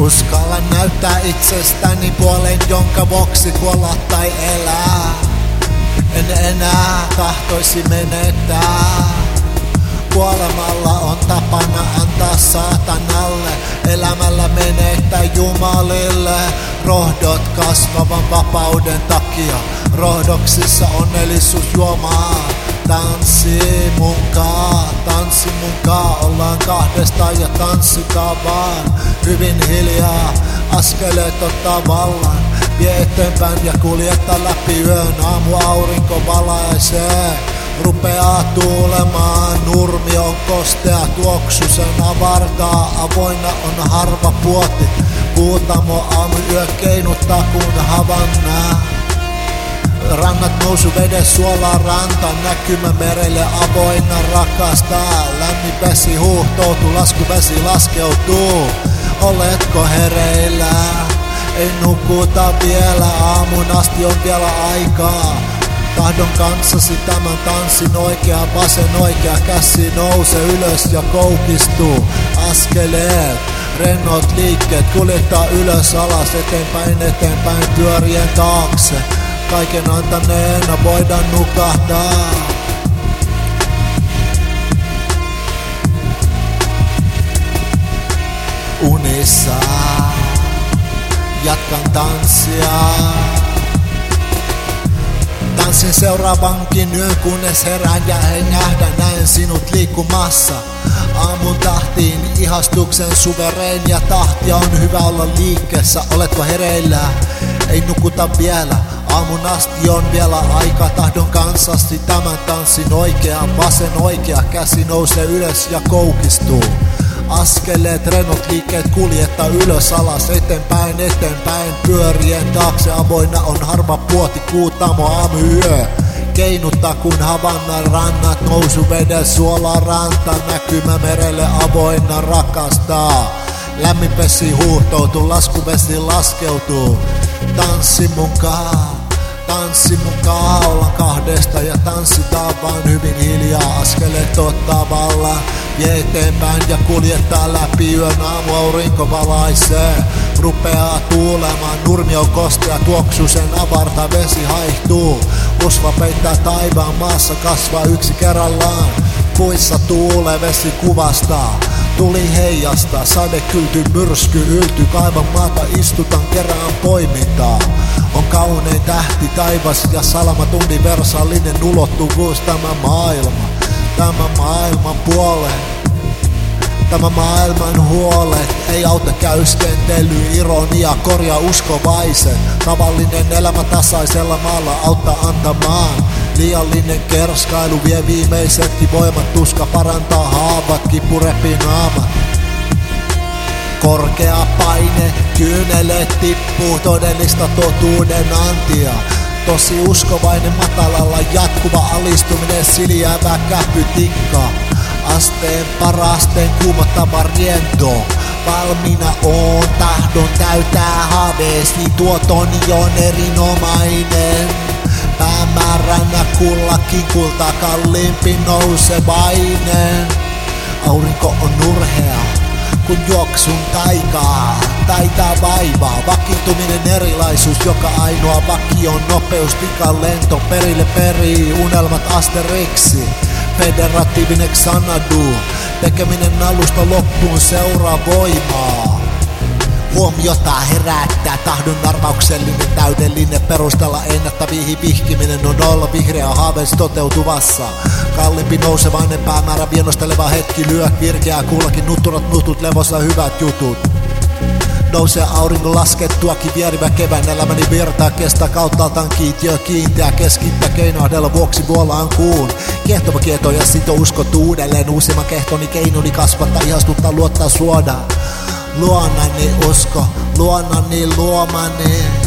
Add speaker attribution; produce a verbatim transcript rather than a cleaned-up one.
Speaker 1: Uskallan näyttää itsestäni puolen, jonka vuoksi kuolla tai elää. En enää tahtoisi menettää. Kuolemalla on tapana antaa saatanalle, elämällä menettää Jumalille. Rohdot kasvavan vapauden takia, rohdoksissa onnellisuus juomaa. Tanssi munkaa, tanssi munkaa, ollaan kahdestaan ja tanssitaan vaan. Hyvin hiljaa, askeleet ottaa vallan, vie eteenpäin ja kuljetta läpi yön. Aamu aurinko valaisee, rupeaa tuulemaan, nurmi on kostea, tuoksu sen avartaa, avoinna on harva puoti. Kuutamo aamuyö keinuttaa kun havannaa. Rannat nousu vedes suolaa ranta, näkymä merelle avoinna rakastaa. Lämmin vesi huuhtoutuu, laskuvesi laskeutuu. Oletko hereillä? Ei nukuta vielä, aamun asti on vielä aikaa. Tahdon kanssasi tämän tanssin, oikea vasen oikea käsi nouse ylös ja koukistuu. Askeleet, rennot liikkeet, kuljettaa ylös alas, eteenpäin eteenpäin pyörien taakse. Kaiken antaneena voidaan nukahtaa. Unissa jatkan tanssia. Tanssin seuraavankin yön, kunnes herään ja hengähdän, näen sinut liikkumassa. Aamun tahtiin ihastuksen suvereen ja tahtia on hyvä olla liikkeessä. Oletko hereillä? Ei nukuta vielä. Aamun asti on vielä aika, tahdon kanssasi tämän tanssin oikea, vasen oikea käsi nousee ylös ja koukistuu. Askeleet, rennot liikkeet kuljettaa ylös alas, eteenpäin eteenpäin pyörien taakse. Avoinna on harva puoti, Kuutamo aamuyö. Keinuttaa kun havannan rannat, nousu vedes suolaa ranta, näkymä merelle avoinna rakastaa. Lämmin vesi huuhtoutuu, laskuvesi laskeutuu. Tanssi munkaan, tanssi munkaan, ollaan kahdesta ja tanssitaan vaan hyvin hiljaa. Askeleet ottaa vallan, vie eteenpäin ja kuljettaa läpi yön. Aamu aurinko valaisee, rupeaa tuulemaan, nurmi on kostea, tuoksu sen avarta, vesi haihtuu. Usva peittää taivaan, maassa kasvaa yksi kerrallaan. Puissa tuulee, vesi kuvastaa. Tuli heijasta, sade kylty, myrsky ylty, kaivan maata istutan kerran poimintaa. On kaunein tähti taivas ja salamat universaalinen ulottuvuus tämä maailma. Tämä maailman puoleen, tämä maailman huolet. Ei auta käyskentely, ironia, korjaa uskovaisen. Tavallinen elämä tasaisella maalla auttaa antamaan. Liiallinen kerskailu vie viimeisetkin voimat, tuska parantaa haavat, kipu repii naamat. Korkea paine, kyyneleet tippuu, todellista totuuden antia. Tosi uskovainen matalalla, jatkuva alistuminen, siljäävä käpytikka. Asteen parasteen kuumottava riento. Valmiina oon, tahdon täytää haaveesi, tuotoni on erinomainen. Päämääränä kullakin kulta kalliimpi nousevainen. Aurinko on nurhea, kun juoksun taikaa. Taitaa vaivaa, vakiintuminen erilaisuus, joka ainoa vakio on nopeus, pikan lento, perille perii, unelmat asteriksi. Federatiivinen Xanadu, tekeminen alusta loppuun seuraa voimaa. Huomiota herättää tahdon arvauksellinen, täydellinen, perustella ennättäviin vihkiminen on olla vihreä haaveessa toteutuvassa. Kalliimpi nousevainen päämäärä, vienosteleva hetki, lyö virkeää kullakin, nutturat nutut, levossa hyvät jutut. Nousee auringon laskettuakin vierivä kevään, elämäni virtaa kestää kauttaaltaan kiintiö kiinteä, keskittää keinohdella vuoksi vuolaan kuun. Kiehtova kieto ja sito uskottu uudelleen, uusimman kehtoni keinoni kasvattaa, ihastuttaa, luottaa, suoda. Luonani usko, luonnani luomani.